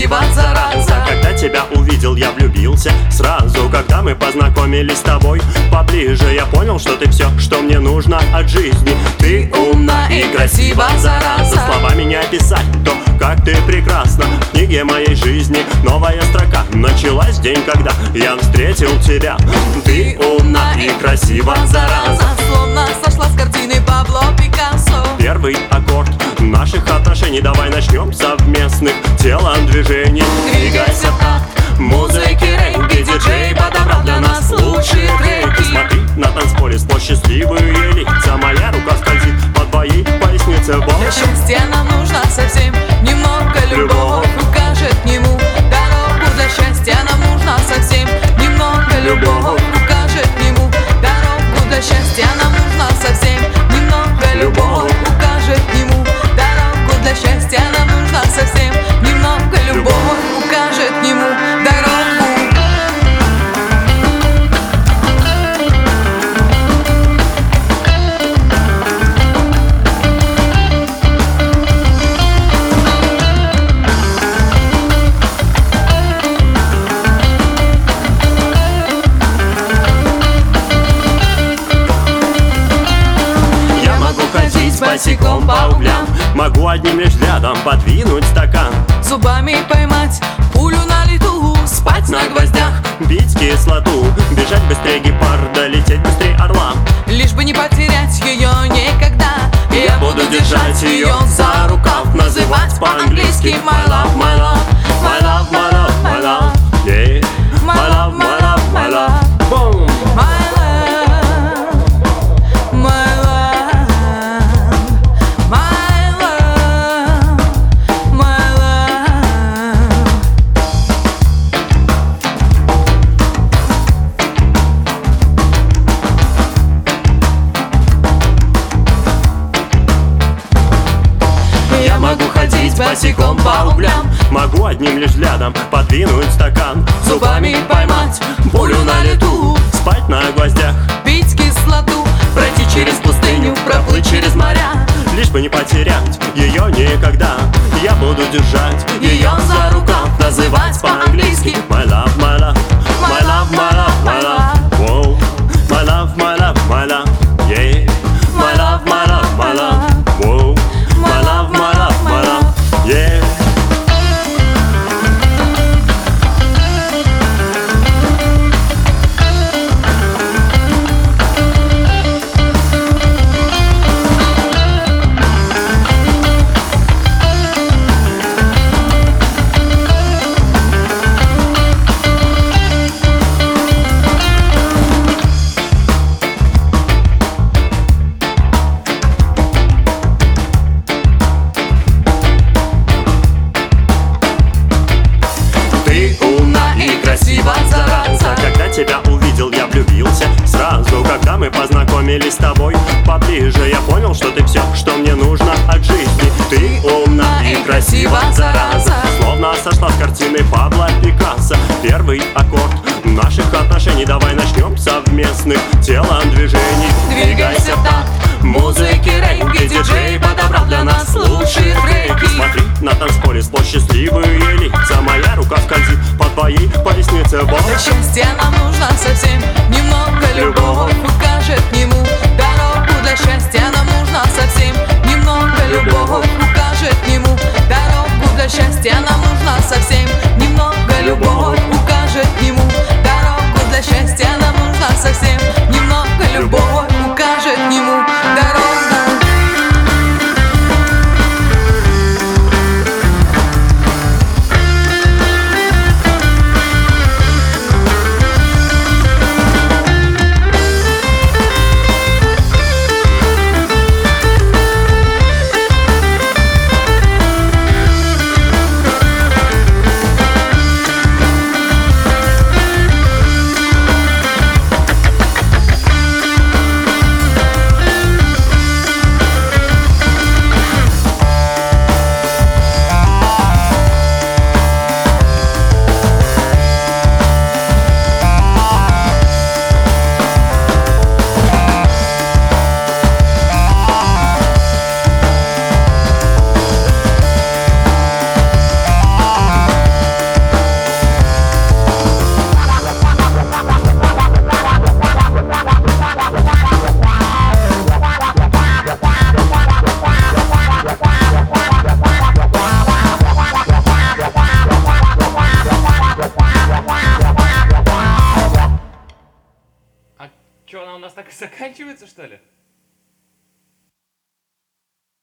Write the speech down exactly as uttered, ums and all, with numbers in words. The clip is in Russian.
красива, зараза. Когда тебя увидел, я влюбился сразу. Когда мы познакомились с тобой поближе, я понял, что ты все, что мне нужно от жизни. Ты умна и красива, зараза. Словами не описать то, как ты прекрасна. В книге моей жизни новая строка началась в день, когда я встретил тебя. Ты умна и красива, зараза. Словно сошла с картины Пабло Пикассо. Первый аккорд наших отношений. Давай начнем совместных телодвижений. Двигайся в такт музыки регги. Диджей подобрал для нас лучшие треки. Смотри на танцполе сплошь счастливые лица. Моя рука скользит по твоей пояснице. Для счастья нам нужно совсем немного. Любовь укажет к нему дорогу. Для счастья нам нужно совсем немного. Любовь укажет к нему дорогу. Для счастья нам нужно совсем немного. Любовь укажет к нему дорогу. Для счастья нам нужно совсем немного. Любовь укажет к нему дорогу. Босиком по углям, могу одним лишь взглядом подвинуть стакан. Зубами поймать пулю на лету, спать на гвоздях, пить кислоту, бежать быстрее гепарда, лететь быстрее орла. Лишь бы не потерять ее никогда. Я буду держать ее за рукав, называть по-английски my love, my love, my love, my love, my love, yeah, my love, my love, my love, boom. Босиком по углям, могу одним лишь взглядом подвинуть стакан. Зубами поймать пулю на лету, спать на гвоздях, пить кислоту, пройти через пустыню, проплыть через моря. Лишь бы не потерять ее никогда. Я буду держать ее за рукав, называть по-английски my love, my love, my love, my love, my love, wow. My love, my love, my love, yeah. My love, my love, my love, wow. My love, my love, my love, yeah. Когда тебя увидел, я влюбился сразу. Когда мы познакомились с тобой поближе, я понял, что ты все, что мне нужно от жизни. Ты умна и красива, зараза. Словно сошла с картины Пабло Пикассо. Первый аккорд наших отношений. Давай начнем совместных телодвижений. Двигайся в такт музыки регги. Диджей подобрал для нас лучшие треки. Смотри на танцполе сплошь счастливые лица. Моя рука скользит по твоей пояснице. Для счастья нам нужно совсем немного. Любовь укажет к нему дорогу. Для счастья нам нужно совсем немного. Любовь укажет к нему дорогу. Для счастья нам нужно совсем немного. Любовь укажет к нему дорогу. Для счастья нам нужно совсем немного. Любовь укажет к нему дорогу. Че, она у нас так и заканчивается, что ли?